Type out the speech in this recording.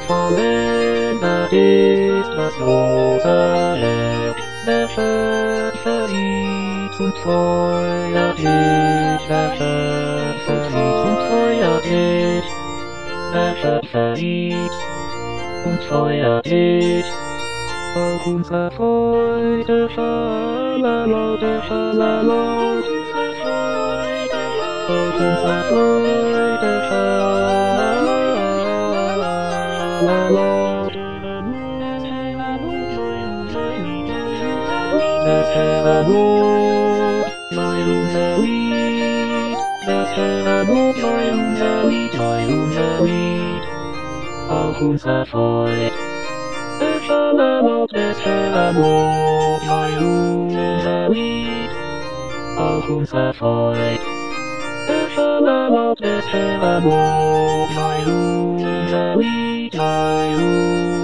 gefallen, das ist das rosa Leer. Wer Schatz verliebt und feuert ich, wer Schatz verliebt und feuert ich, wer Schatz verliebt und feuert ich. Auch unsere Freude, schalala, der schalala, unsere Freude, auch unsere Freude, schalala, das Herbot, neu unser Lied, das Herbot, neu unser Lied, neu unser Lied, auch unsere Freude. Der Schalala des Herbot, neu unser Lied, auch unser Freud. Der Schalala des Herbot, neu unser Lied, neu unser Lied.